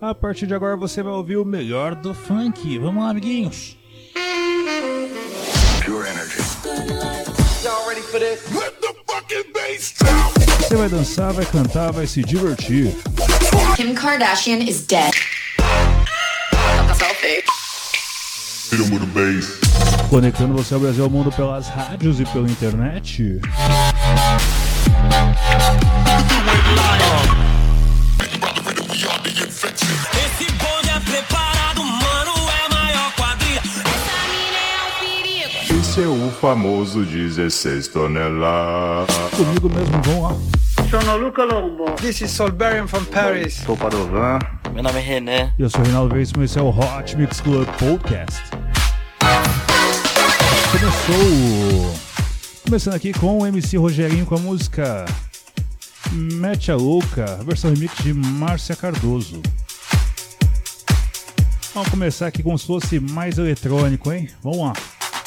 A partir de agora você vai ouvir o melhor do funk. Vamos lá, amiguinhos. Pure energy. Y'all ready for this? Let the fucking bass drop. Você vai dançar, vai cantar, vai se divertir. Kim Kardashian is dead. Hit 'em with a bass. Conectando você ao Brasil e ao mundo pelas rádios e pela internet. Esse bonde é preparado, mano, é maior quadrilha. Essa mina é um perigo. Esse é o famoso 16 toneladas. Comigo mesmo, vamos lá. Sono Luca Lombo. This is Solberian from Paris. Sou Padovan. Meu nome é René. Eu sou o Reinaldo Veríssimo e esse é o Hot Mix Club Podcast. Começando aqui com o MC Rogerinho com a música Mete a Louca, a versão remix de Márcia Cardoso. Vamos começar aqui como se fosse mais eletrônico, hein? Vamos lá.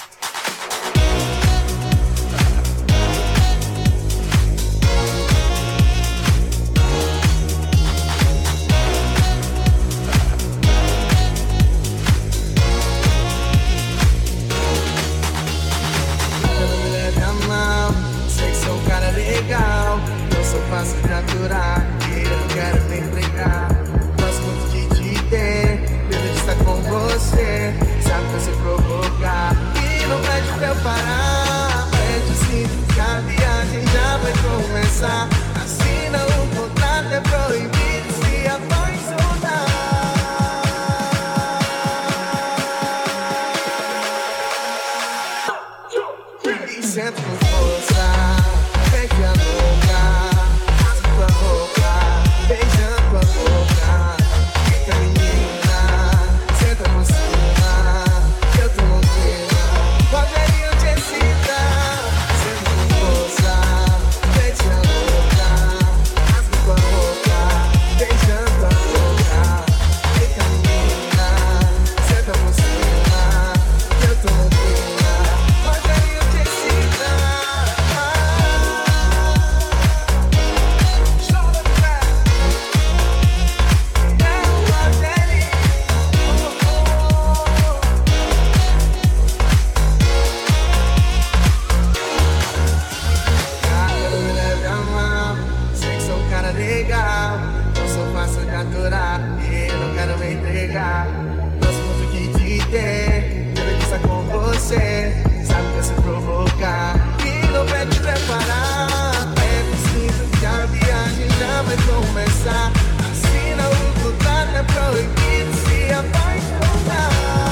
Fácil de aturar, eu não quero me entregar. Gosto muito de te ter, medo de estar com você. Sabe que eu sei provocar e não pede pra eu parar. Pede sim, que a viagem já vai começar. Assina o contrato, é proibido se apaixonar. E sento com força, pede a louca. Beijando a boca, fica menina, senta por cima, que eu tô louquinha. Rogerinho te excita, senta com força, beija a boca, rasga com a boca, beijando a boca, fica menina, senta por cima, que eu tô louquinha. Rogerinho te excita. Legal, não sou fácil de aturar e não quero me entregar. Gosto muito de te ter, quero estar com você. Sabe que eu sei provocar e não vai te preparar. É preciso que a viagem já vai começar. Assina o contrato, é proibido se apaixonar.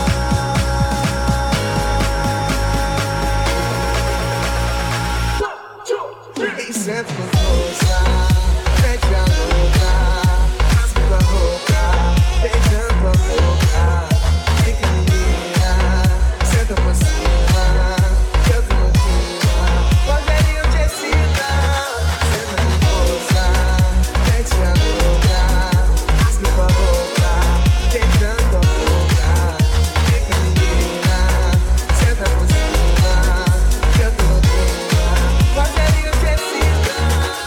E sento com força. Mete a louca, rasga com a boca, beijando a boca, fica menina, senta por cima, que eu tô louquinha. Rogerinho te excita, senta com força, mete a louca, rasga com a boca, beijando a boca, fica menina, senta por cima, que eu tô louquinha. Rogerinho te excita.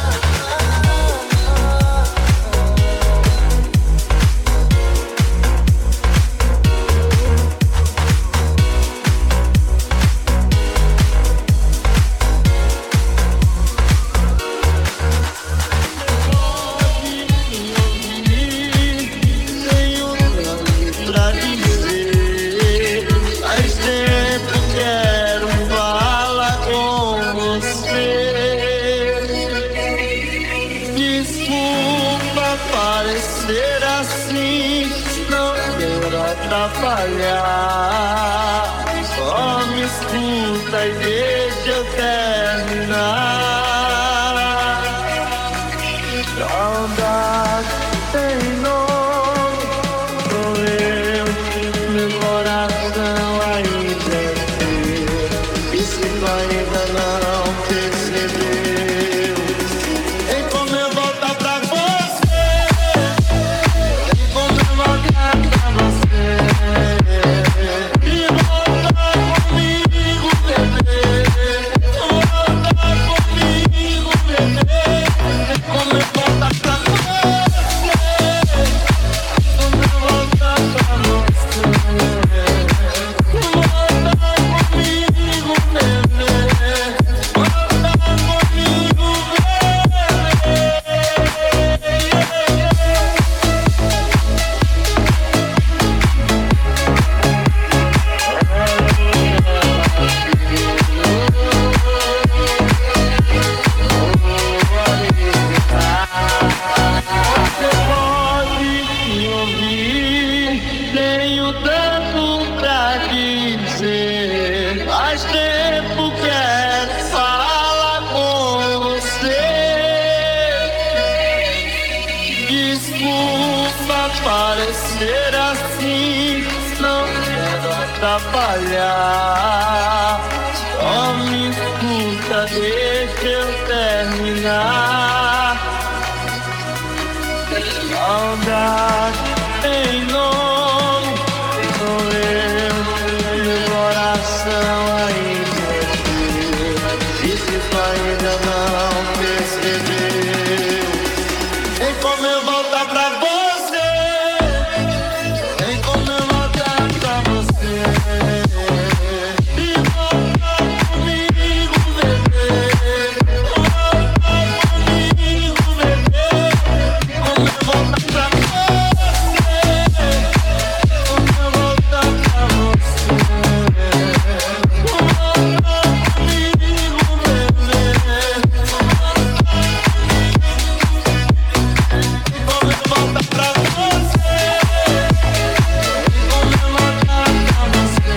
Atrapalhar, só me escuta e deixa eu terminar. Saudade tem nome, sou eu, meu coração ainda é teu. E se tu ainda não percebeu, tem como eu voltar pra você, tem como eu voltar pra você. E voltar comigo, bebê. Voltar comigo, bebê. Tem como eu voltar pra você. atrapalhar. Só me escuta, deixa eu terminar. Saudade tem nome, sou eu, meu coração aí você. E se tu ainda não percebeu, tem como eu voltar pra você, tem como eu voltar pra você. E voltar comigo, bebê, voltar comigo, bebê. Como eu voltar pra você, como eu voltar pra você. Voltar comigo, bebê. Como eu voltar pra você, como eu voltar pra você.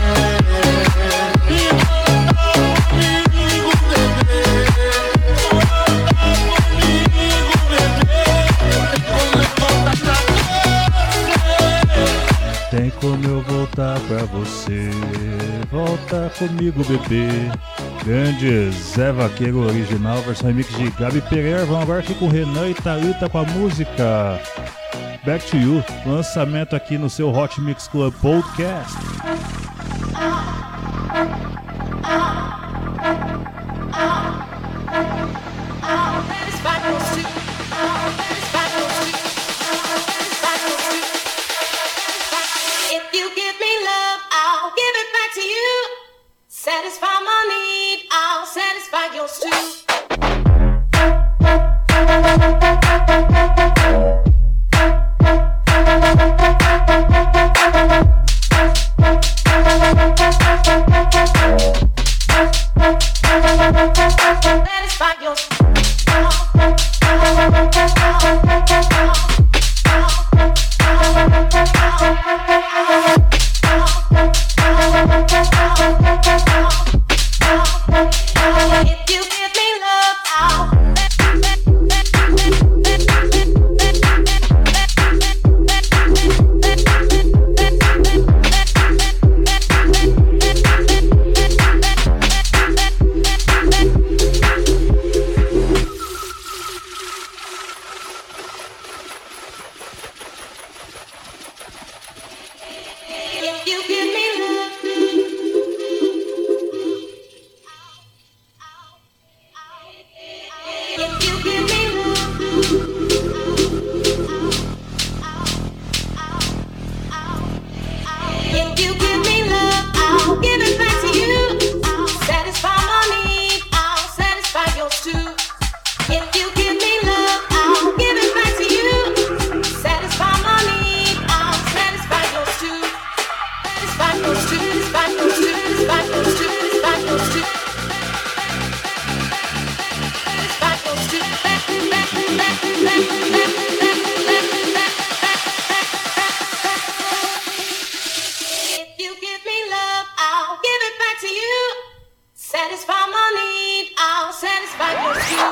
E voltar comigo, bebê. Voltar comigo, bebê. Tem como eu voltar pra você. Volta comigo, bebê. Grande Zé Vaqueiro original, versão remix de Gabi Pereira. Vamos agora aqui com Renan e Thalita com a música Back to You. Lançamento aqui no seu Hot Mix Club Podcast. If you give me love, I'll give it back to you. Satisfy my need, I'll satisfy yours too. Satisfy yours. If you give me love, I'll if you give me love. If you give me love, if you give me love, I'll give it back to you. Satisfy my need, I'll satisfy yours too. If you give me love, I'll give it back to you. Satisfy my need, I'll satisfy yours too. Satisfy yours too, satisfy yours too, satisfy yours too, satisfy yours too. If you give me love, I'll give it back to you. Satisfy my need, I'll satisfy yours too.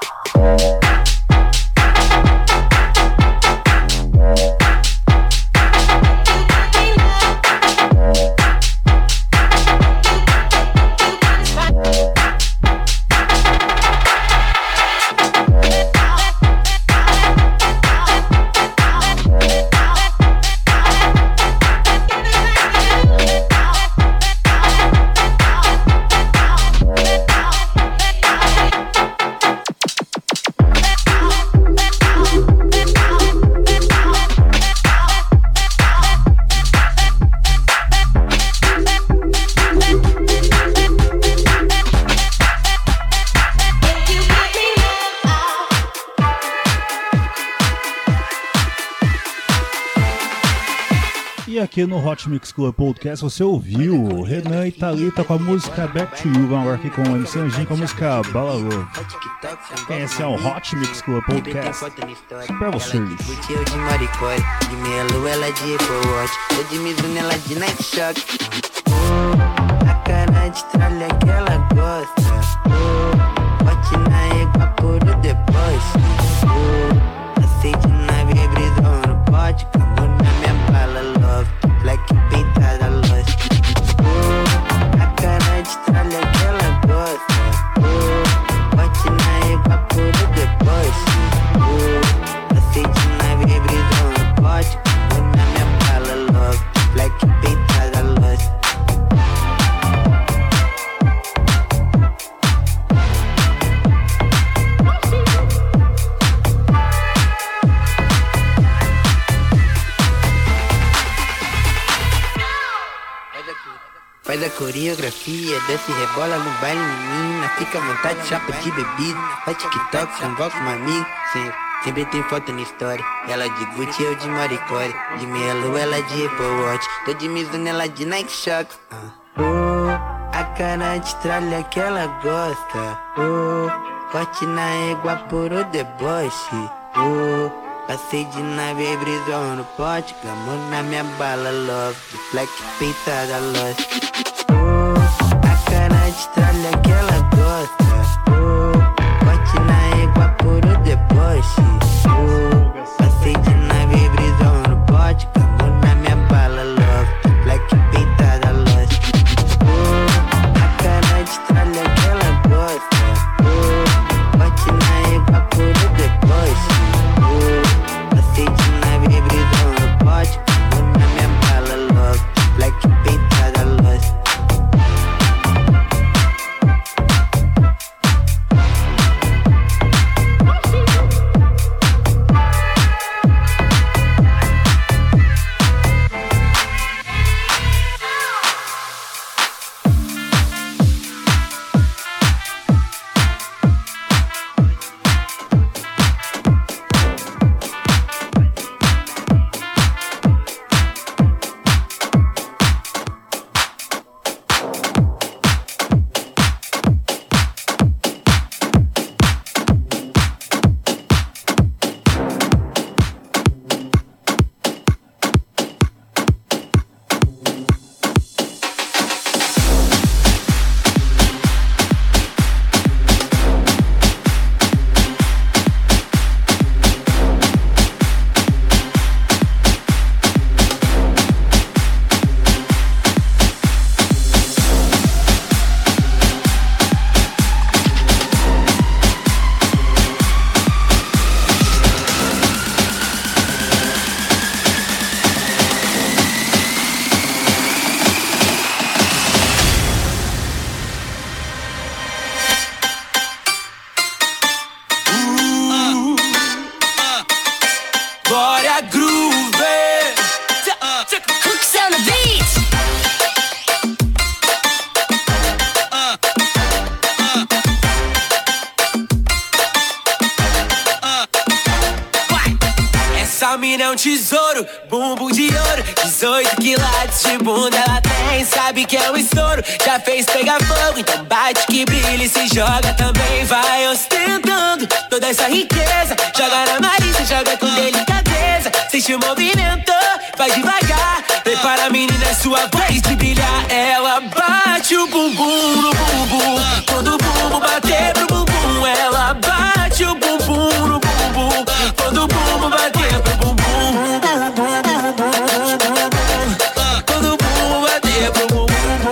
E aqui no Hot Mix Club Podcast você ouviu Renan e Thalita com a música Back to You. Vamos agora aqui com o MC Anjinho com a música Balalo. Esse é o Hot Mix Club Podcast pra vocês. Eu de Maricói, de meia lua ela de Apple Watch, eu de Mizuno ela de Night Shock. A cara de tralha que ela gosta, bote na égua por o deboche. Aceite na bebida no pote, como na minha bala love, black pintada lost. coreografia, desce e rebola no baile, menina. Fica à vontade, chapa de bebida. Faz TikTok, convoca uma amiga. Sempre tem foto na história. Ela de Gucci, eu de Maricore. De meia lua, ela de Apple Watch. Tô de Mizuno, ela de Nike Shox. A cara de tralha que ela gosta. Corte na égua por o deboche. Passei de nave, brisou no pote. Clamou na minha bala, love. De flex, peitada, lost. A cara de tralha que ela gosta. Corte na égua por o deboche. Passei de nave, brisou no pote. Clamou na minha bala, love. De flex, peitada, lost. A cara de tralha que ela gosta. Corte na égua por o deboche. Passei de nave, brisou no pote. Clamou na minha bala, love. Black peitada, lost. Glória Groove. Hooks on the beat. Essa mina é um tesouro, bumbum de ouro, 18 quilates de bunda ela tem. Sabe que é um estouro, já fez pegar fogo. Então bate que brilha e se joga também. Vai ostentando toda essa riqueza. Joga na Marisa, joga com delicadeza. Sente o movimento, vai devagar. Prepara a menina, é sua vez de brilhar. Ela bate o bumbum no bumbum. Quando o bumbum bater pro bumbum, ela bate o bumbum no bumbum. Quando o bumbum bater pro bumbum. Quando o bumbum bater pro bumbum.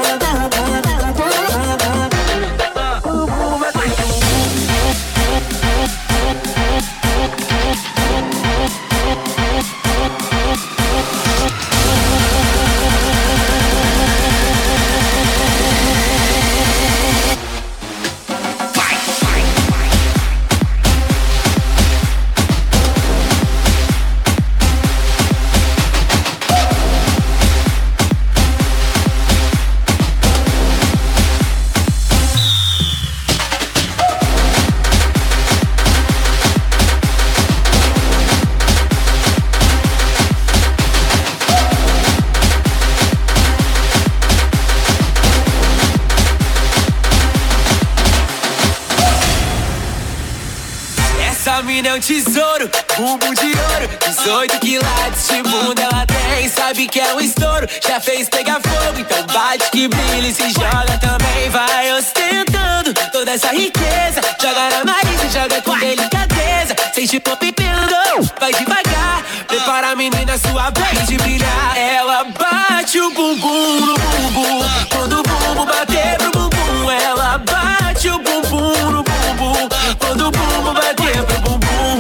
Essa mina é um tesouro, bumbum de ouro, 18 quilates de bunda ela tem. Sabe que é um estouro, já fez pegar fogo. Então bate que brilha e se joga também. Vai ostentando toda essa riqueza. Joga na Marisa, joga com delicadeza. Sente o pipendo, vai devagar. Prepara a menina, sua vez de brilhar. Ela bate o bumbum no bumbum. Quando o bumbum bater pro bumbum, ela bate o bumbum no bumbum. Quando o bumbum bater pro bumbum.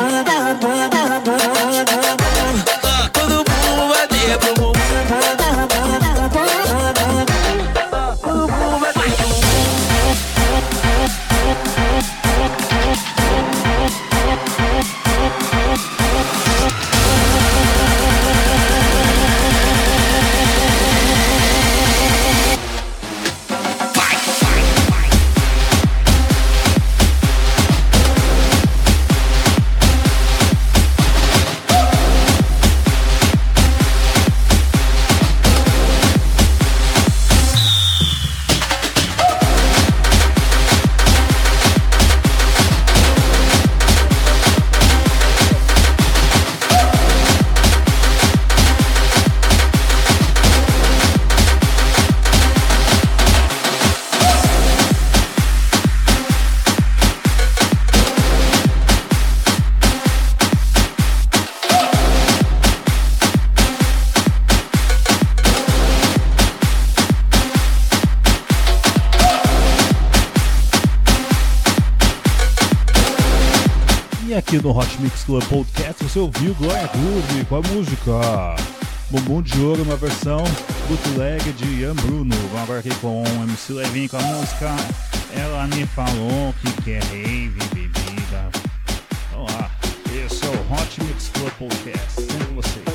Quando o bumbum bater pro bumbum. E aqui no Hot Mix Club Podcast você ouviu Glória Groove com a música Bumbum de Ouro, uma versão bootleg de Ian Bruno. Vamos agora aqui com o MC Levinho com a música Ela Me Falou Que Quer Rave Bebida. Vamos lá, esse é o Hot Mix Club Podcast, sempre com vocês.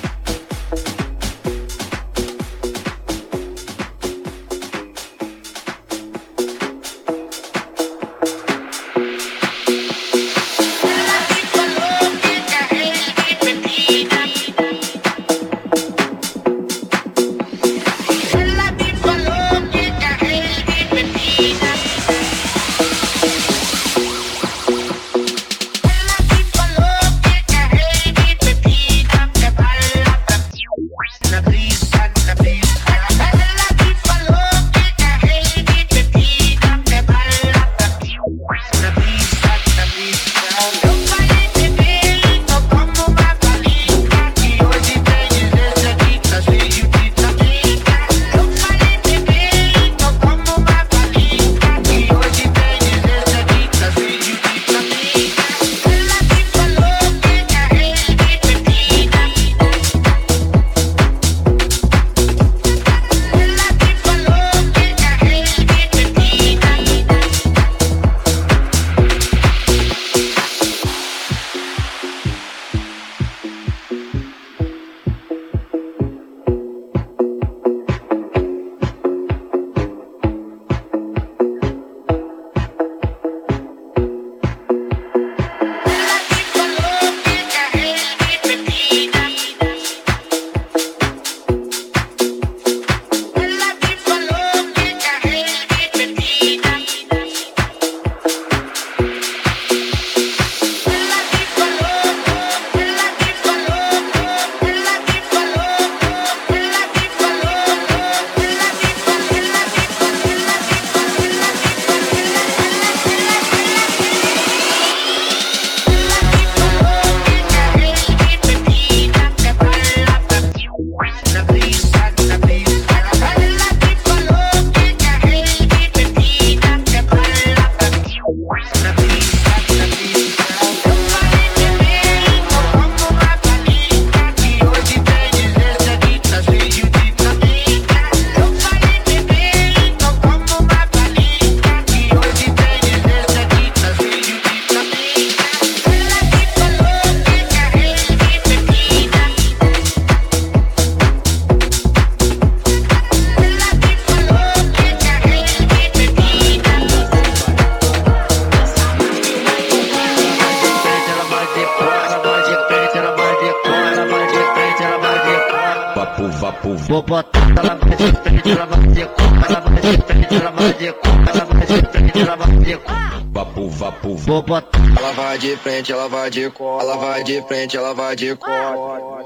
Vou botar ela vai de frente, ela vai de cor, ela vai de frente, ela vai de cor, ela vai de frente, ela vai de cor. Vapo, vapo, vou botar. Ela vai de frente, ela vai de cor, ela vai de frente, ela vai de cor.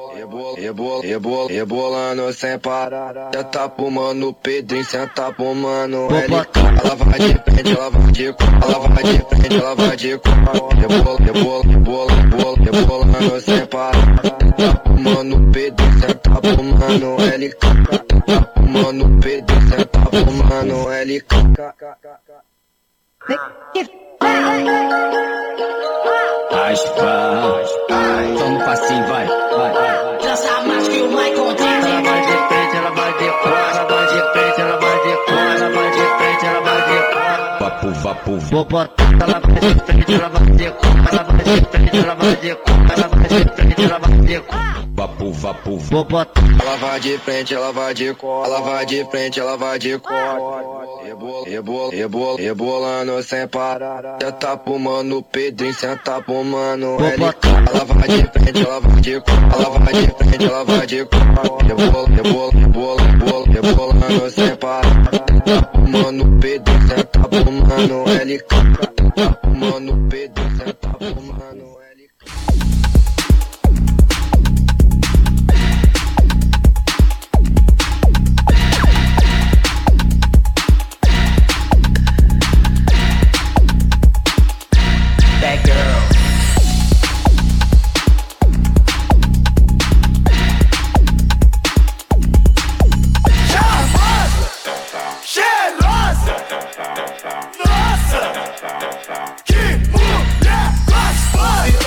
Rebolando sem parar. Senta pro mano Pedrinho, senta pro mano LK. Ela vai de frente, ela vai de cor, ela vai de frente, ela vai de cor. Rebolando sem parar. Senta pro mano Pedrinho, senta pro mano LK. Senta pro mano Pedrinho, senta pro mano LK. Aspa, vamos pra cima, vai. Dança mais que o Michael Jackson. Ela vai de frente, ela vai de cor, ela vai de frente, ela vai de cor, ela vai de frente, ela vai de cor. Vapo, vapo, vou botar. Ela vai de frente, ela vai de cor, ela vai de frente, ela vai de cor, ela vai de frente, ela vai de cor. Vapo, vapo, vou botar. Ela vai de frente, ela vai de cor, ela vai de frente, ela vai de cor. Rebolando sem parar. Senta pro mano Pedrinho, senta pro mano LK. Ela vai de frente, ela vai de cor, ela vai de frente, ela vai de cor. Rebolando sem parar. Senta pro mano Pedrinho, senta pro mano LK. Senta pro mano Pedrinho, senta pro mano LK. That girl. Cheirosa! Nossa! Que mulher gostosa!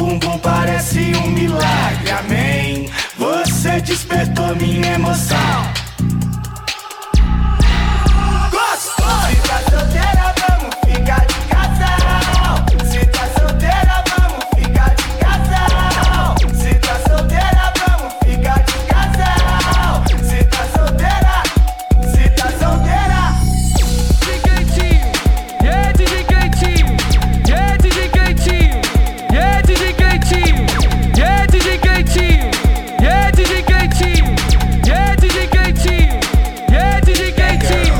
bumbum parece um milagre, amém. Você despertou minha emoção. Gostou? Se tá solteira, vamos ficar de casal. Se tá solteira, vamos ficar de casal. Se tá solteira, vamos ficar de casal. Se tá solteira, se tá solteira. DJ Keitinho, yeah, DJ Keitinho, yeah, DJ Keitinho, yeah, DJ Keitinho, yeah, DJ Keitinho, yeah, DJ Keitinho, yeah, DJ Keitinho, yeah, DJ Keitinho.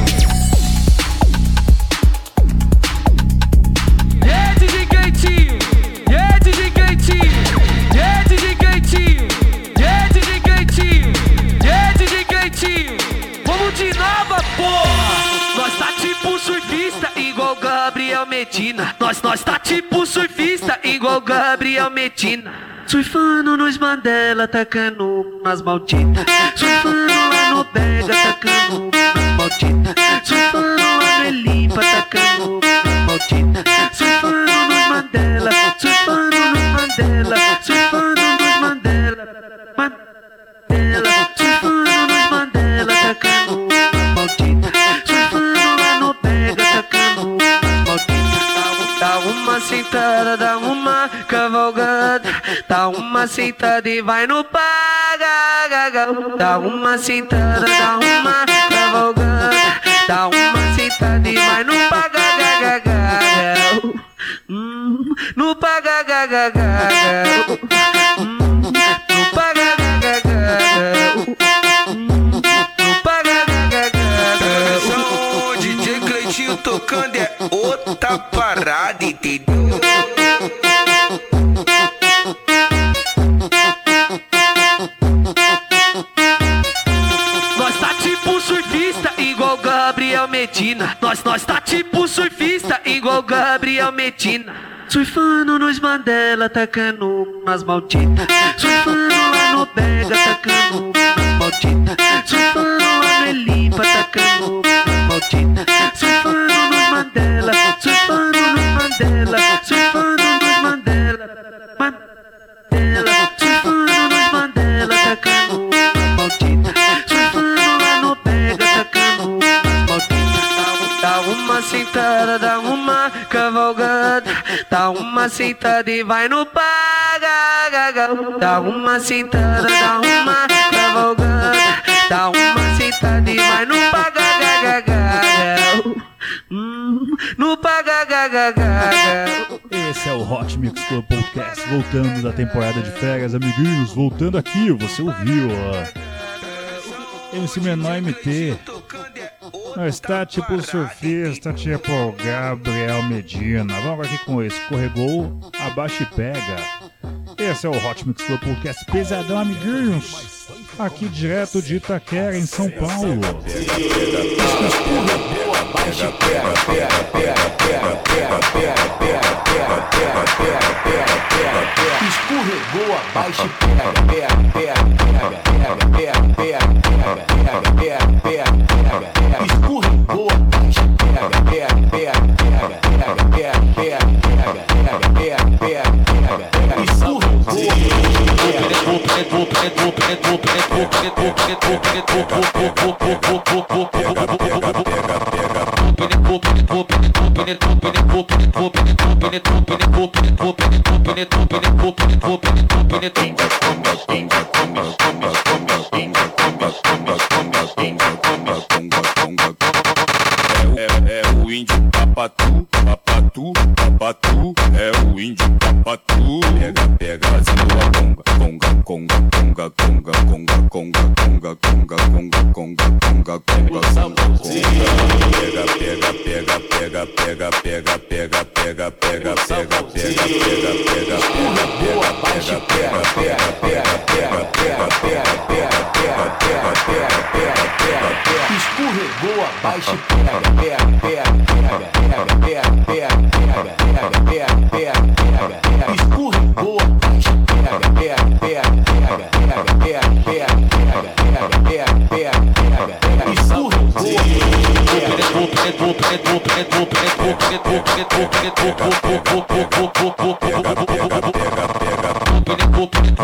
Yeah, DJ Keitinho, yeah, DJ Keitinho, yeah, DJ Keitinho, yeah, DJ Keitinho, yeah, DJ Keitinho. Vamos de nova, porra! Nós tá tipo surfista igual Gabriel Medina. Nós tá tipo surfista igual Gabriel Medina. Surfando nos Mandela, tacando nas malditas. Surfando lá no Bega, tacando nas malditas. Surfando lá no Elimpa, tacando nas malditas. Surfando nos Mandela, surfando nos Mandela. Surfando nos Mandela, Mandela. Surfando nos Mandela, tacando nas malditas. Surfando lá no Bega, tacando nas malditas. Dá uma sentada, dá uma cavalgada. Dá uma sentada e vai no paga. Dá uma sentada, dá uma cavalgada. Dá uma sentada e vai no paga. No paga. No paga. O DJ Cleitinho tocando é outra parada, entendeu? Nós tá tipo surfista igual Gabriel Medina. Nós tá tipo surfista igual Gabriel Medina. Surfando nos Mandela, tacando nas malditas. Surfando lá no Bega, tacando nas malditas. Surfando lá no Elimpa, tacando nas malditas. Surfando nos Mandela, surfando nos Mandela. Surfando nos Mandela, Mandela. Surfando nos Mandela, tacando nas malditas. Surfando lá no Bega, tacando nas malditas. Dá uma sentada, dá uma cavalgada. Dá uma sentada e vai no paga. Dá uma sentada, dá uma cavalgada. Dá uma sentada e vai no paga. No paga. Esse é o Hot Mix Club Podcast, voltando da temporada de férias, amiguinhos, voltando aqui, você ouviu, ó. MC Menor MT. Nós tá tipo surfista, tipo Gabriel Medina. Vamos aqui com esse. Escorregou, abaixa e pega. Esse é o Hot Mix Club Podcast pesadão, amiguinhos. Aqui direto de Itaquera, em São Paulo. Escorregou, abaixa e pega. Escorregou, abaixa É o índio papatu, é o índio papatu. Pega, fazendo a conga. Escorregou, abaixa e pega.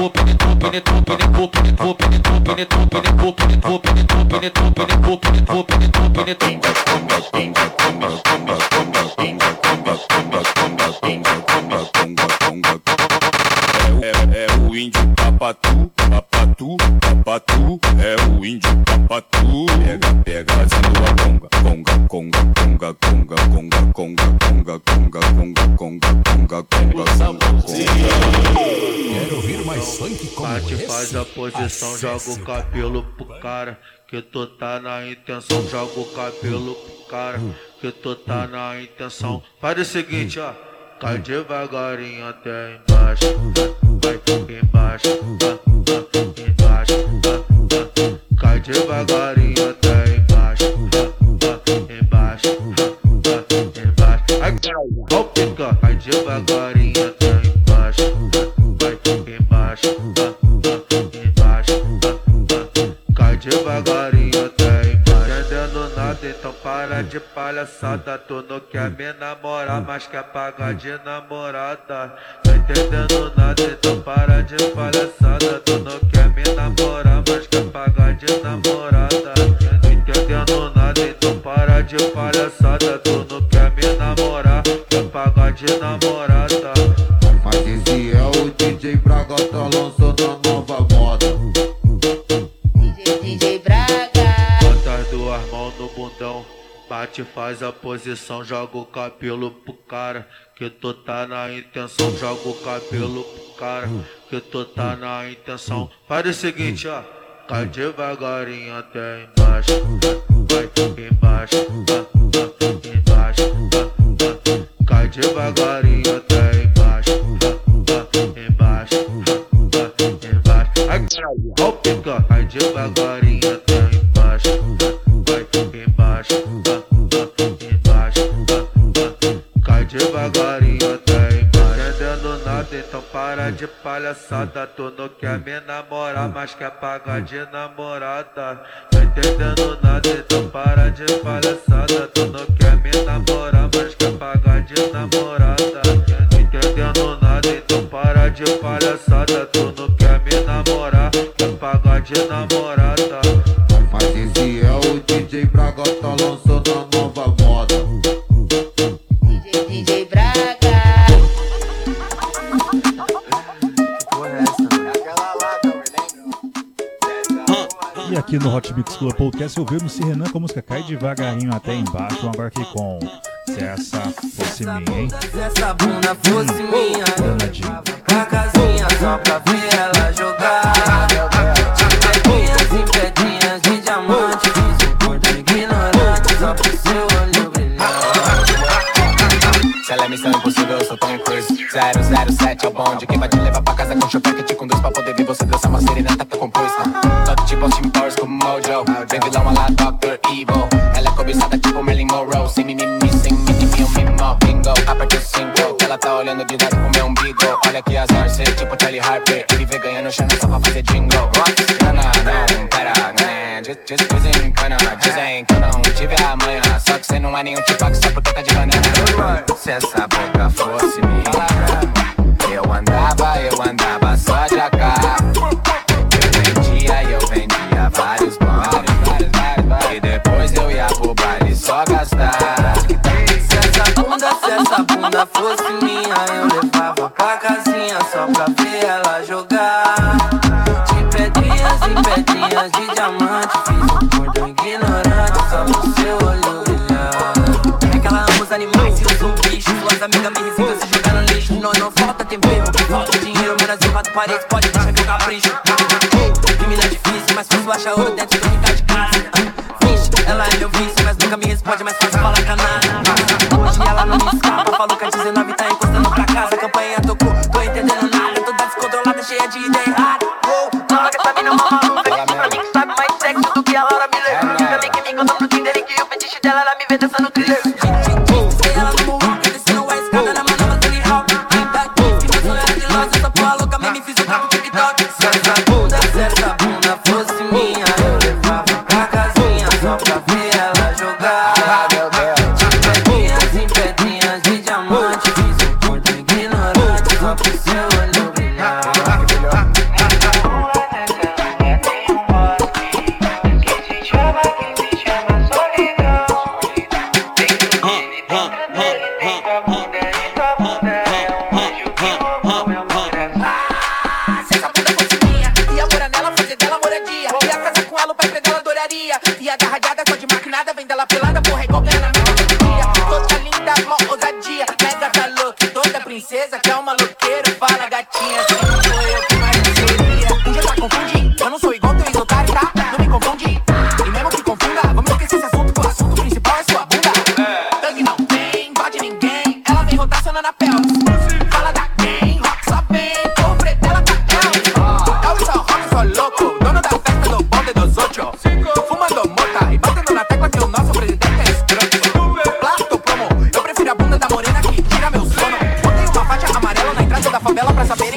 É o índio papatu, papatu, papatu. É o índio papatu. Pega, pega, fazendo a conga, conga, conga, conga, conga, conga, conga, conga, conga, conga, conga, conga, conga. Quero ouvir mais funk como Bate, esse. faz a posição, joga o cabelo pro cara. Que tu tá na intenção, joga o cabelo pro cara. Que tu tá na intenção. Faz o seguinte, ó. Cai devagarinho até embaixo. Vai embaixo, embaixo. Cai devagarinho até embaixo. Embaixo, embaixo. Ó, pica, cai devagarinho até embaixo. Vai embaixo, embaixo. Cai devagarinho até embaixo. Entendendo nada, então para de palhaçada. Tu não quer me namorar, mas quer pagar de namorada. Tá entendendo nada, então para de palhaçada. Tu não quer me namorar, mas quer pagar de namorada. Tá entendendo nada, então para de palhaçada. Tu não quer me namorar, quer pagar de namorada. Mas esse é o DJ Braga, tá lançando a nova moda. DJ Braga. Bota as duas mãos no bundão. Bate, faz a posição, joga o cabelo pro cara. Que tu tá na intenção, joga o cabelo pro cara. Que tu tá na intenção. Faz o seguinte, ó. Cai devagarinho até embaixo. Vai embaixo, embaixo. Cai devagarinho até embaixo. Embaixo, embaixo. Ó, pica, cai devagarinho até embaixo. Vai embaixo, embaixo. Cai devagarinho até embaixo. Entendendo nada, então para de palhaçada. Tu não quer me namorar, mas quer pagar de namorada. Tá entendendo nada, então para de palhaçada. Tu não quer me namorar, mas quer pagar de namorada. Tá entendendo nada, então para de palhaçada. Tu não quer me namorar, quer pagar de namorada. Mas esse é o DJ Braga, tá lançando a nova moda. DJ Braga. E aqui no Hot Mix Club Podcast eu vi o MC Renan com a música Cai Devagarinho Até Embaixo. Agora aqui com Se Essa Fosse Minha, hein? Se essa bunda fosse minha, Danadinho. pra casinha só pra ver ela jogar. De pedrinhas em pedrinhas de diamante, fiz um corpo ignorante só pro seu olho brilhar. Se ela é missão impossível, eu sou Tom Cruise. 007 é o bonde, quem vai te levar pra casa com chupete com dois pra poder ver você dançar uma serenata que eu compus. Top tipo Austin Powers como Mojo, vem vilão a lá Dr. Evil. Ela é cobiçada tipo Marilyn Monroe, sem mimimi, sem mimimi, o mimo, bingo. Aperta o 5, que ela tá olhando de lado pro meu umbigo. Olha aqui as Narcê, tipo Charlie Harper, e viver ganhando chana só pra fazer jingle. Não, pera, né, desencana. Dizem que eu não tive a manhã, só que cê não é nenhum tipo que só por toca de banana. Se essa boca fosse minha, eu andava só de AK. Eu vendia vários bares. E depois eu ia pro baile só gastar. Se essa bunda fosse minha, eu levava pra casinha só pra ver ela jogar. De pedrinhas em pedrinhas de diamante, fiz um cordão ignorante só pro seu olho brilhar. É que ela ama os animais e eu sou um bicho. Suas amigas me resistem se jogar no lixo. Não falta tempero, falta dinheiro. Menos eu bato parede, pode deixar que eu capricho. Mina é difícil, mas fácil achar ouro dentro do quintal de casa. Vixe, ela é meu vício, mas nunca me responde, mas fácil falar canada. Hoje ela não me escapa, falou que a 19 tá encostando pra casa. A campanha tocou, tô entendendo nada. Toda descontrolada, cheia de ideia errada. Fala que essa mina é uma maluca, disse pra mim que sabe mais sexo do que a Laura Miller. Diga bem que me encontrou no Tinder e que o fetiche dela era me ver dançando thriller. Sei ela no moonwalk, descendo a escada na manobra Tony Hawk. Que meu sonho era de loja, essa porra louca, me fiz um carro TikTok. Se essa bunda fosse minha, eu levava pra casinha só pra ver ela jogar. De pedrinhas em pedrinhas de diamante, fiz um corpo ignorante só pro seu olho brilhar.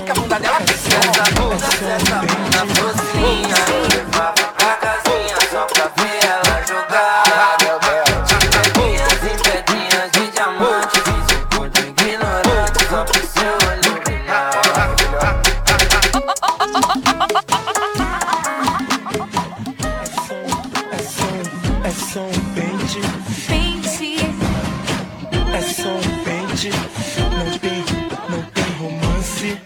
que a bunda dela cresce. Se essa bunda fosse minha, eu levava pra casinha só pra ver ela jogar. Pedrinhas e pedrinhas de diamante, finge muito ignorante, só pro seu olho brilhar. É só um pente. É só um pente. Não tem romance.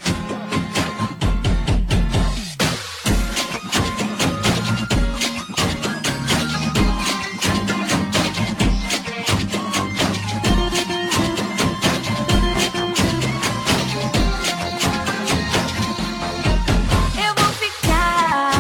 Eu vou ficar.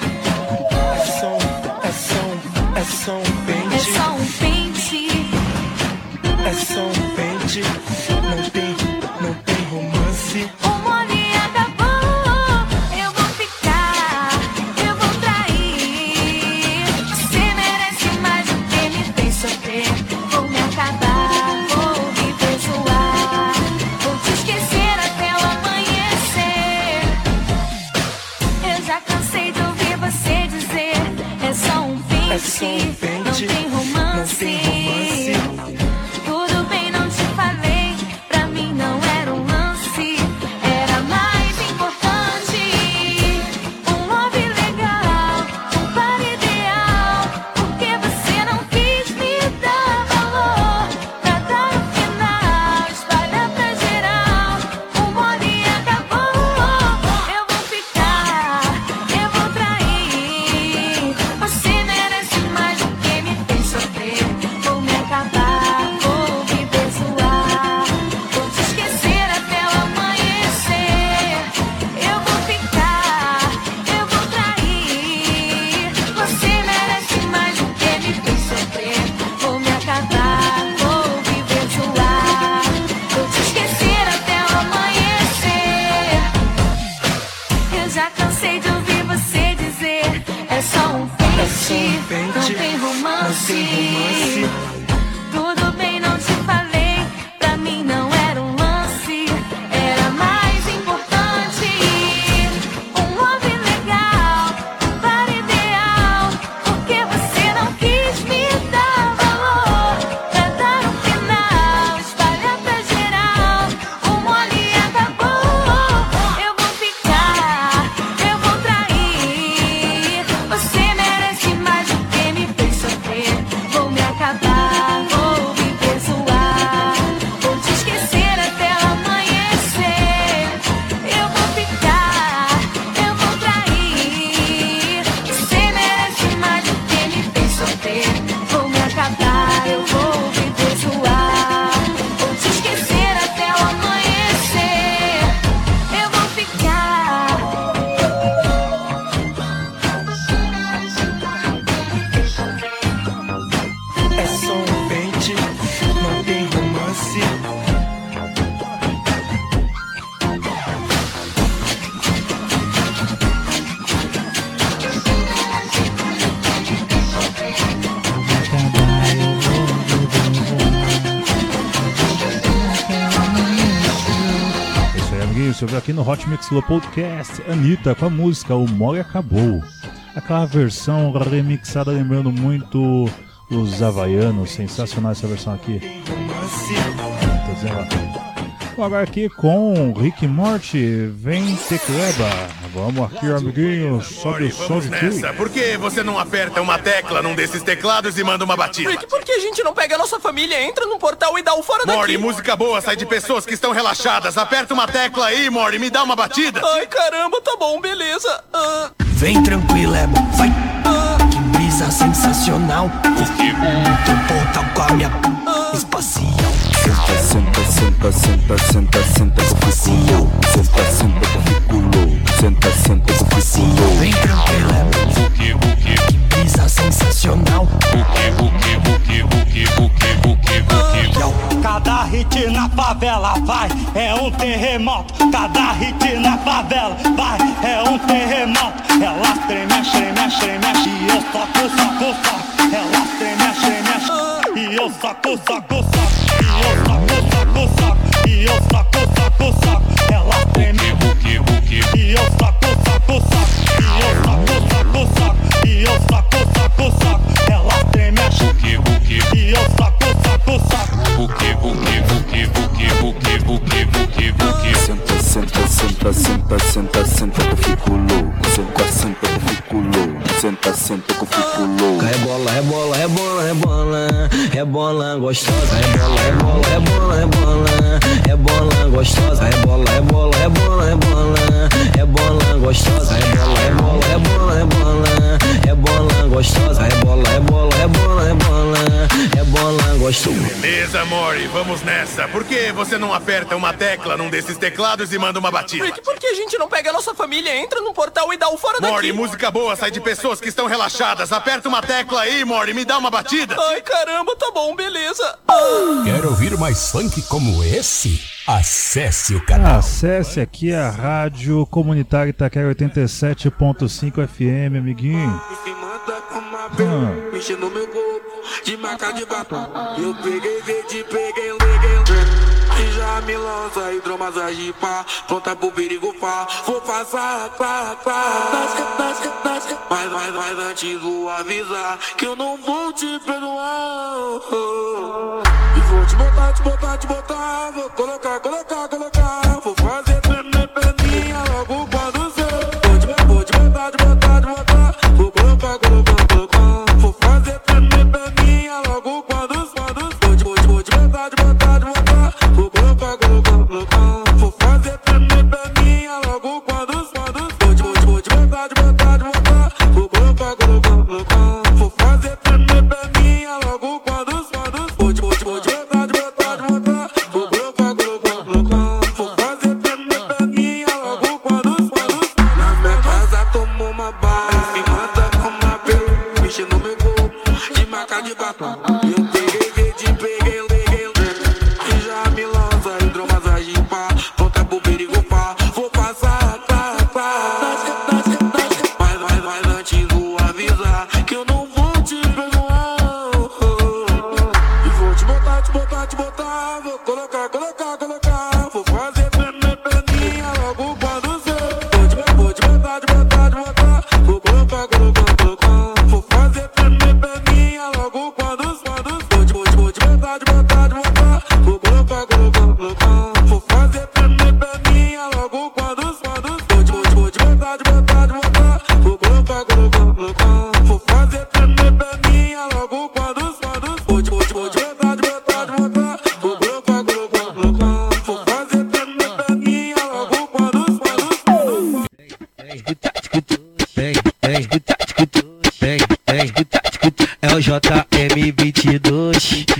É só um pente. É só um pente. É só um pente. Não tem romance. O mole acabou. Eu vou ficar. Eu vou trair. Você merece mais do que me fez sofrer. Vou me acabar. Vou viver zoar. Vou te esquecer até o amanhecer. Eu já cansei de ouvir você dizer. É só um pente. Não tem romance. Tudo bem, não te falei. Pra mim não era um lance. Era mais importante. Um love legal. Um par ideal. Porque você não quis me dar valor. Pra dar o final. Espalhar pra geral. O mole acabou. Eu vou ficar. Eu vou trair. Você merece mais do que me fez sofrer. Vou me acabar. Vou viver zoar. Vou te esquecer até o amanhecer. Eu vou ficar. Eu vou trair. Você merece mais do que me fez sofrer. Vou me acabar. Vou viver zoar. Vou te esquecer até o amanhecer. Eu já cansei de ouvir você dizer. É só um pente. Não tem romance. Tudo bem, não te falei. Pra mim não era um lance. Era mais importante. Um love legal. Um par ideal. Porque você não quis me dar valor. Pra dar um final. Espalhar pra geral. O mole acabou. Eu vou ficar. Eu vou trair. Você merece mais do que me fez sofrer. Vou me acabar. Vou viver zoar. Vou te esquecer até o amanhecer. Eu vou ficar. Eu vou trair. Você merece mais do que me fez sofrer. Vou me acabar. Eu vou viver zoar. Vou te esquecer até o amanhecer. Eu vou ficar. É só um pente. Não tem romance. É isso aí, amiguinho. Você viu aqui no Hot Mix Club Podcast, Anitta com a música O Mole Acabou. Aquela versão remixada, lembrando muito os havaianos. Sensacional essa versão aqui. Tô dizendo lá. Bom, agora aqui com Rick Morty, vem Tecleba. Vamos aqui, amiguinho. Sobe o som de tudo. Nessa, por que você não aperta uma tecla num desses teclados e manda uma batida? Rick, por que a gente não pega a nossa família, entra num portal e dá o fora daqui? Morty, música boa sai de pessoas que estão relaxadas. Aperta uma tecla aí, Morty, me dá uma batida. Ai, caramba, tá bom, beleza. Vem tranquilo, é bom, vai. Que brisa sensacional. Teu portal com a minha espacial. Senta, senta, senta, senta, senta, espacial. Senta, senta, curriculou. Senta, senta, espacial. Vem tranquilo, é bom. Que brisa sensacional. Cada hit na favela vai, é um terremoto. Cada hit na favela vai, é um terremoto. Elas tremem, mexe, mexe, e eu soco, soco, soco. Elas tremem, mexe, e eu soco, soco, soco. E eu soco, soco, soco. E eu soco, soco, soco. Elas tremem, Senta, senta que eu fico louco. Senta, senta que eu fico louco. Senta, senta que eu fico louco. Rebola, rebola, rebola, rebola. Rebola gostosa. Rebola, rebola, rebola, rebola. Rebola gostosa. Rebola, rebola, rebola, rebola. Rebola gostosa. Rebola, rebola, rebola, rebola. Rebola gostosa. Rebola, rebola, rebola, rebola. Rebola gostosa. Beleza, amore, vamos nessa. Por que você não aperta uma tecla num desses teclados e manda uma batida? Rick, por que a gente não pega a nossa família, entra num portal e dá o fora daqui? Mori, música boa sai de pessoas que estão relaxadas. Aperta uma tecla aí, Mori, me dá uma batida. Ai, caramba, tá bom, beleza. Quer ouvir mais funk como esse? Acesse o canal. Acesse aqui a Rádio Comunitária Itaquera 87.5 FM, amiguinho. Mexendo no meu corpo, de marca de batom. Eu peguei verde, peguei leguei. E já me lança hidromassagem, pá. Pronta pro perigo, pá. Vou passar, pá, pá. Mas antes vou avisar que eu não vou te perdoar. E vou te botar, te botar, te botar. Vou colocar, colocar, colocar. Vou fazer tremer perninha logo quando você. Vou te botar, te botar, te botar. Vou colocar, colocar, colocar. Vou fazer tremer perninha logo quando você. Vou te botar, te botar, te botar. Vou colocar, colocar, colocar. Vou fazer tremer perninha logo quando você. Vou te botar, te botar, te botar. Vou colocar, colocar, colocar. Vou fazer tremer perninha logo quando você. Vou te botar, te botar, te botar. Vou colocar, colocar, colocar. Vou fazer tremer perninha logo quando você. Na minha casa tomo uma barra, me manda com uma pele, mexendo no meu corpo, de marca de batom. Eu peguei verde, peguei leguei, e já me lança hidromassagem, pá. Pronta pro perigo, pá. Vou passar, pá, pá. Mas antes vou avisar que eu não vou te perdoar. E vou te botar, te botar, te botar. Vou colocar, colocar, colocar. Vou fazer tremer perninha logo quando você. Vou te botar, te botar, te botar. Vou colocar, colocar, colocar. Vou fazer tremer perninha logo quando você. Vou te botar, te botar, te botar. Vou colocar, colocar, colocar. Vou fazer tremer perninha logo quando você. Vou te botar, te botar, te botar. Vou colocar, colocar, colocar. Vou fazer tremer perninha logo quando você. Vou te botar, te botar, te botar. Vou colocar, colocar, colocar. Vou fazer tremer perninha logo quando É o JM22.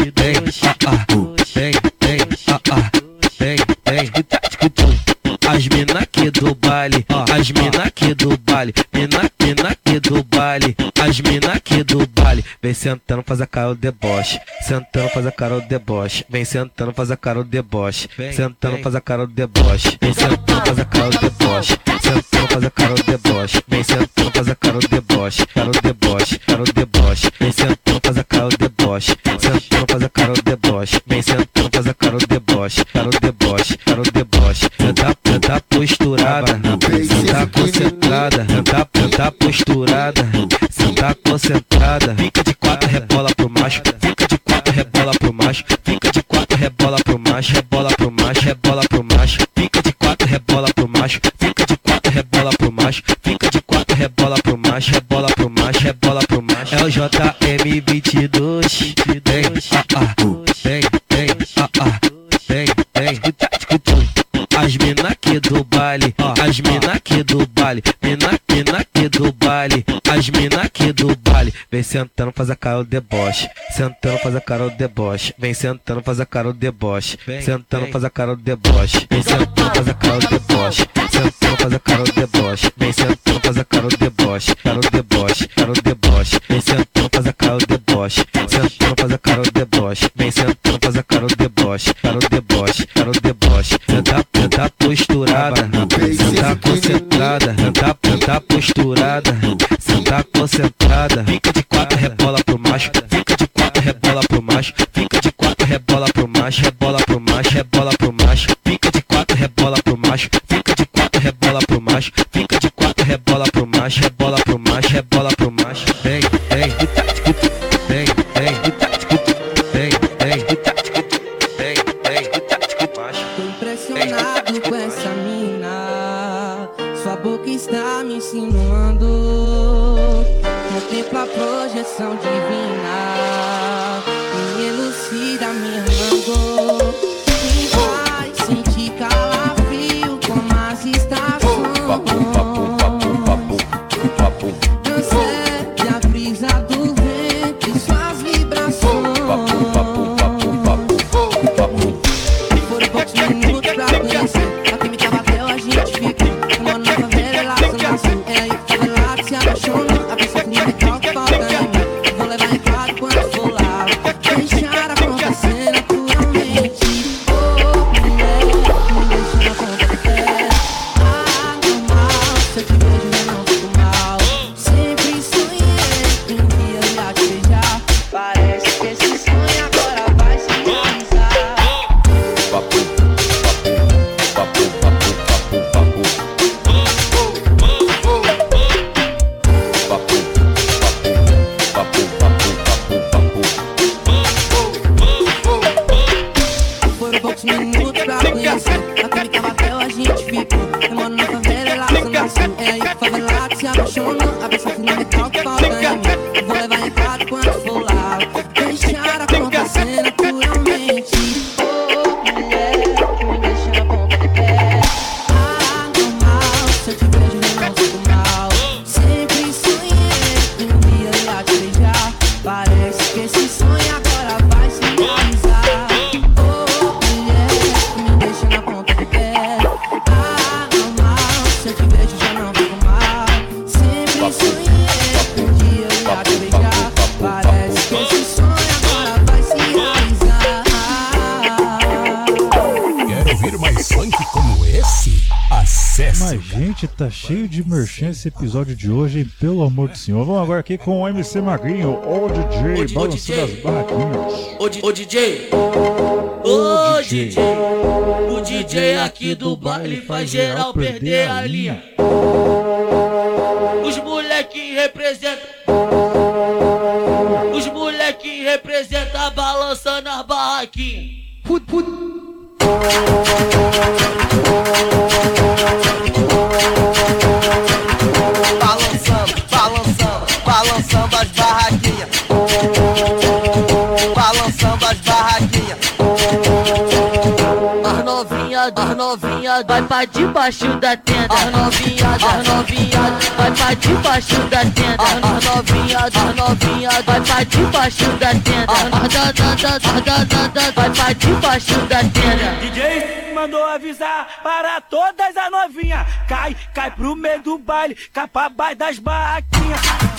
As mina aqui do baile, as mina aqui do baile, mina aqui do baile, as mina aqui do baile. Vem sentando, faz a cara o deboche, sentando, faz a cara o deboche. Vem sentando, faz a cara o deboche, sentando, faz a cara o deboche. Vem sentando, faz a cara o deboche, sentando, faz a cara o deboche. Vem sentando, faz a cara o deboche, cara o deboche, cara o deboche. Vem sentando, faz a cara o deboche, sentando, faz a cara o deboche. Vem sentando, faz a cara o deboche, cara o deboche, cara o deboche. Tá posturada, tá concentrada, tá posturada, tá concentrada. Fica de quatro, rebola pro macho, fica de quatro, rebola pro macho, fica de quatro, rebola pro macho, rebola pro macho, rebola pro macho. Fica de quatro, rebola pro macho, fica de quatro, rebola pro macho, fica de quatro, rebola pro macho, rebola pro macho, rebola pro macho. É o JM22. As mina aqui do baile, as mina aqui do baile, mina aqui do baile, as mina aqui do baile. Vem sentando, faz a cara o deboche, sentando, faz a cara o deboche. Vem sentando, faz a cara o deboche, sentando, faz a cara o deboche. Vem sentando, faz a cara o deboche, sentando, faz a cara o deboche. Vem sentando, faz a cara o deboche, cara o deboche, cara o deboche. Vem sentando, faz a cara o deboche, sentando, faz a cara o deboche. Vem sentando, faz a cara o deboche, cara o deboche, cara o deboche. Tá posturada, tá concentrada, tá posturada, tá concentrada. Fica de quatro, rebola pro macho, fica de quatro, rebola pro macho, fica de quatro, rebola pro macho, rebola pro macho, rebola pro macho. Fica de quatro, rebola pro macho, fica de quatro, rebola pro macho, fica de quatro, rebola pro macho, rebola pro macho, rebola pro macho. Vem, vem, vem, vem, Tô impressionado com essa mina. Sua boca está me insinuando. Contempla a projeção divina. Me elucida, me amando. Me faz sentir calafrio como as estações. Cancele a brisa do vento e suas vibrações. Foram poucos minutos pra conhecer. A química bateu, a gente fica. Mano, na favela, lá zona sul. É aí que favelado se apaixona. A pessoa que me recalca, falta em mim. Vou levar em claro quando for lá. Deixar acontecer naturalmente. Oh, mulher, me deixa na ponta do pé. Ah, normal, se eu te vejo eu não fico mal. Sempre sonhei que um dia eu ia te beijar. Parece que esse sonho agora vai se realizar. Foram poucos minutos pra conhecer. A química bateu, a gente ficou. Eu moro na favela, lá zona sul. É aí que favelado se apaixona. A pessoa que não recalca, falta em mim. Vou levar em claro quando for lá. Deixar acontecer naturalmente. Oh, mulher, me deixa na ponta do pé. Ah, normal, se eu te vejo eu não fico mal. Sempre sonhei que um dia eu ia te beijar. Parece que esse sonho agora vai se realizar. Oh, mulher, me deixa na ponta do pé. Ah, normal, se eu te vejo já não fico mal. Sempre sonhei que um dia eu ia te beijar. Parece que esse sonho agora vai se realizar. Quer ouvir mais funk como esse? Acesse. Mas, gente, tá cheio de merchan esse episódio de hoje, hein? Pelo amor do senhor. Vamos agora aqui com o MC Magrinho, o DJ, balançando as barraquinhas. Ô DJ, ô DJ, o DJ aqui do baile faz geral perder a linha. Os moleque representam, os moleque representam balançando as barraquinhas. Balançando, balançando, balançando as barraquinhas. Balançando as barraquinhas. As novinha vai pra debaixo da tenda. As novinha vai pra debaixo da tenda. As novinha vai pra debaixo da tenda. Vai pra debaixo da tenda. DJ mandou avisar para todas as novinhas. Cai pro meio do baile, cai pra baixo das barraquinhas.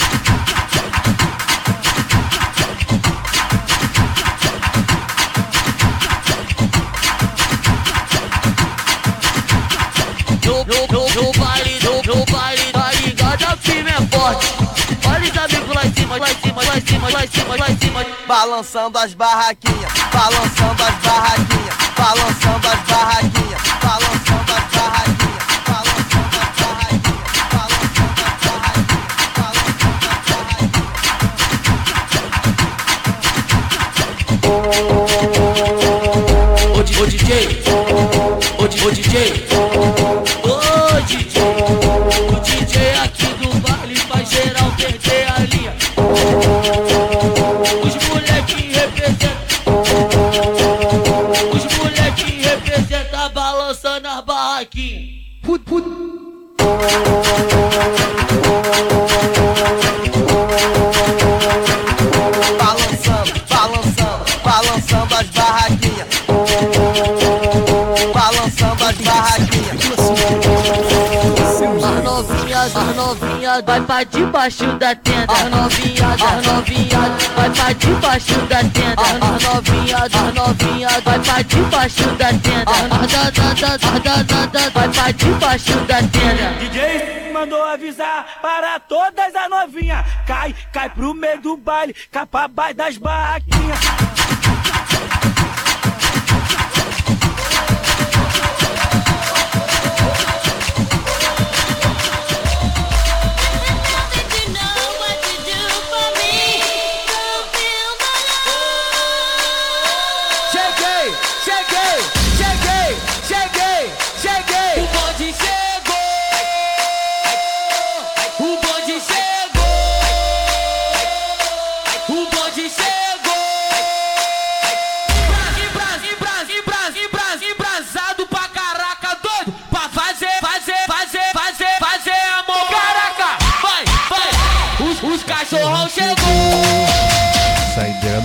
No baile, tá ligado, a firme é forte. Olha os amigos lá em cima, lá em cima, lá em cima, lá em cima, lá em cima. Balançando as barraquinhas, balançando as barraquinhas, balançando as barraquinhas, balançando as barraquinhas, balançando as barraquinhas, balançando as barraquinhas. Ô DJ, ô DJ, o DJ aqui do baile faz geral perder a linha. Os moleque representam, os moleque representam balançando as barraquinhas. Balançando, balançando, balançando as barraquinhas. Balançando as barraquinhas. As novinha vai pra debaixo da tenda. As novinha vai pra debaixo da tenda. As novinha vai pra debaixo da tenda. Vai pra debaixo da tenda. DJ mandou avisar para todas as novinhas. Cai pro meio do baile, cai pra baixo das barraquinhas. O bonde chegou.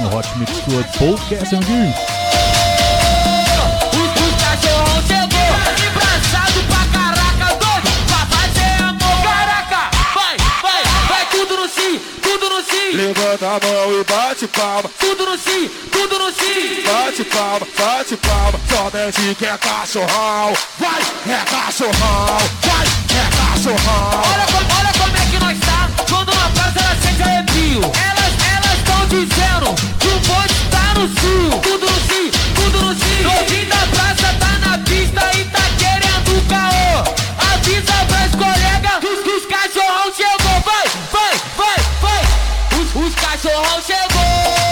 no Hot Mix Club Podcast, amiguinho. O cachorrão chegou, embraçado pra caraca, doido pra fazer amor. Caraca, vai, tudo no sim, tudo no sim. Levanta a mão e bate palma. Tudo no sim, tudo no sim. Bate palma, só desce que é cachorrão. Vai, é cachorrão, vai, é cachorrão. Olha como é que nós tá, quando uma praça ela sente arrepio. Elas tão dizendo que o bonde tá no cio. Tudo no sim, tudo no sim. Novinho da praça tá na pista e tá querendo caô. Avisa pras colegas que os cachorrão chegou. Vai. Os cachorrão chegou.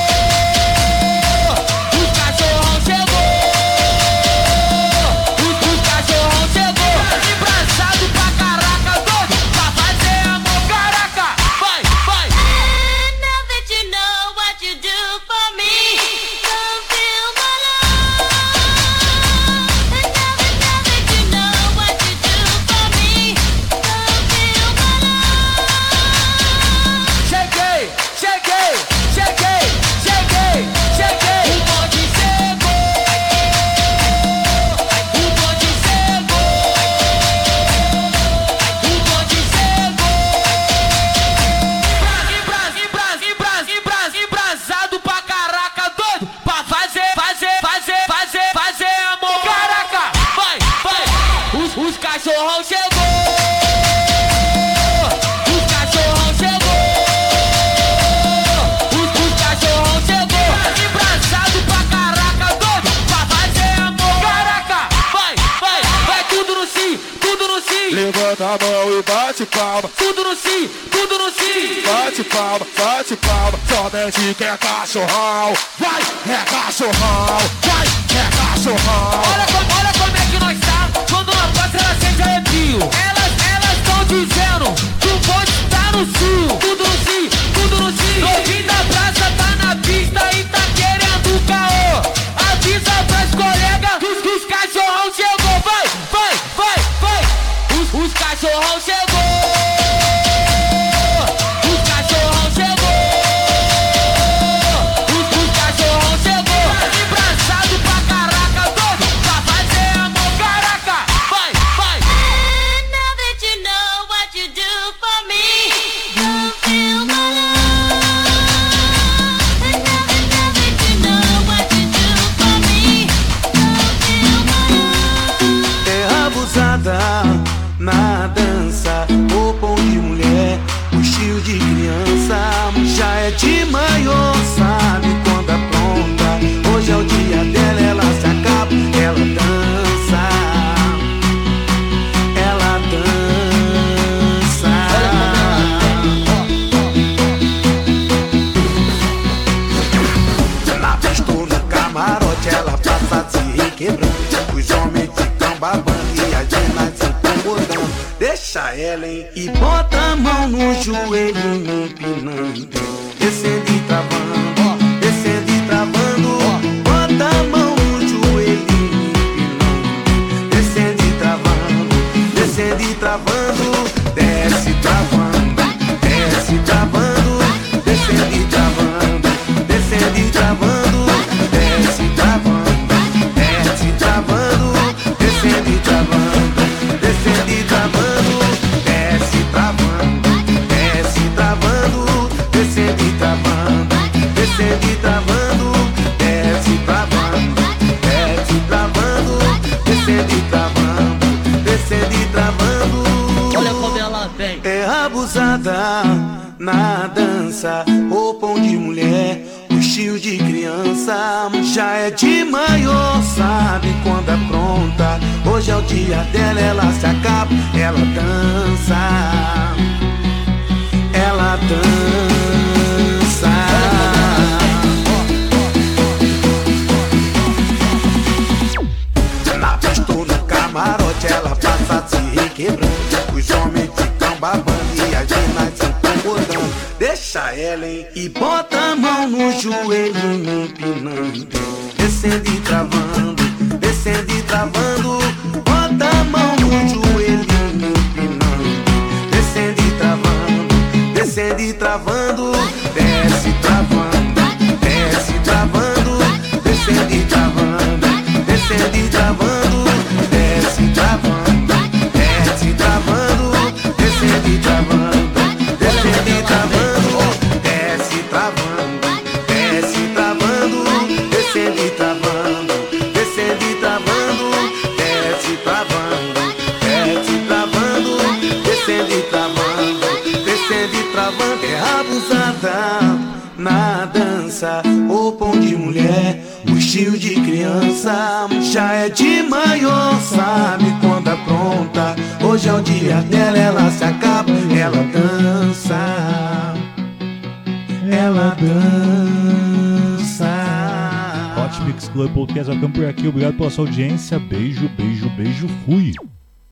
Os cachorrão chegou. Os cachorrão chegou. Embraçado pra caraca, doido pra fazer amor. Caraca, vai. And now that you know what you do for me, come feel my love. And now that you know what you do for me, come feel my love. Cheguei. O bonde chegou. O bonde chegou. O bonde chegou. Embrasado pra caraca, doido pra fazer amor. Caraca, vai. Os cachorrão chegou. Os cachorrão chegou. Os cachorrão chegou. Embraçado pra caraca, doido pra fazer amor. Caraca, vai, tudo no sim, tudo no sim. Levanta a mão e bate palma. Tudo no sim, tudo no sim. Bate palma, só desce que é cachorrão. Vai, é cachorrão, vai, é cachorrão. Olha como é que nós tá, quando uma praça ela sente arrepio. Elas tão dizendo que o bonde tá no cio. Tudo no sim, tudo no sim. Novinho da praça tá na pista e tá querendo caô. Avisa pras colegas que os cachorrão chegou. Vai. Os cachorrão chegou. Os cachorrão chegou. Os cachorrão chegou. Embraçado pra caraca, doido pra fazer amor. Caraca, vai. And now that you know what you do for me, come feel my love. And now that you know what you do for me, come feel my love. É abusada na dança, roupão de mulher, estilo de criança. Já é de maior, sabe quando apronta. Hoje é o dia dela, ela se acaba, ela dança. Ela dança. Na pista ou no camarote, ela passa se requebrando. Os homens ficam babando e as meninas se incomodando. Deixa ela, hein? E bota a mão no joelho, empinando. Descendo e travando, descendo e travando. Bota a mão no joelho, empinando. Descendo e travando, descendo e travando. Desce travando, desce travando. Descendo e travando, descendo e travando. Desce travando, desce travando. Descendo e travando, descendo e travando. Desce travando, desce travando. Descendo e travando, descendo e travando. Desce travando, desce travando. Descendo e travando, descendo e travando. Olha como ela vem. É abusada na dança, roupão de mulher, estilo de criança. Já é de maior, sabe quando é pronta. Hoje é o dia dela, ela se acaba, ela dança. Ela dança. Na pista ou no camarote, ela passa se requebrando. Os homens ficam babando e as meninas se incomodando. Deixa ela, hein? E bota a mão no joelho, empinando. Descendo e travando, descendo e travando. Bota a mão no joelho, empinando. Descendo e travando, descendo e travando. Desce travando, desce abusada na dança, o pão de mulher, o estilo de criança. Já é de maior, sabe quando apronta. Hoje é o dia dela, ela se acaba, ela dança. Ela dança. Hot Mix Club Podcast vai ficando por aqui. Obrigado pela sua audiência. Beijo, beijo, beijo. Fui.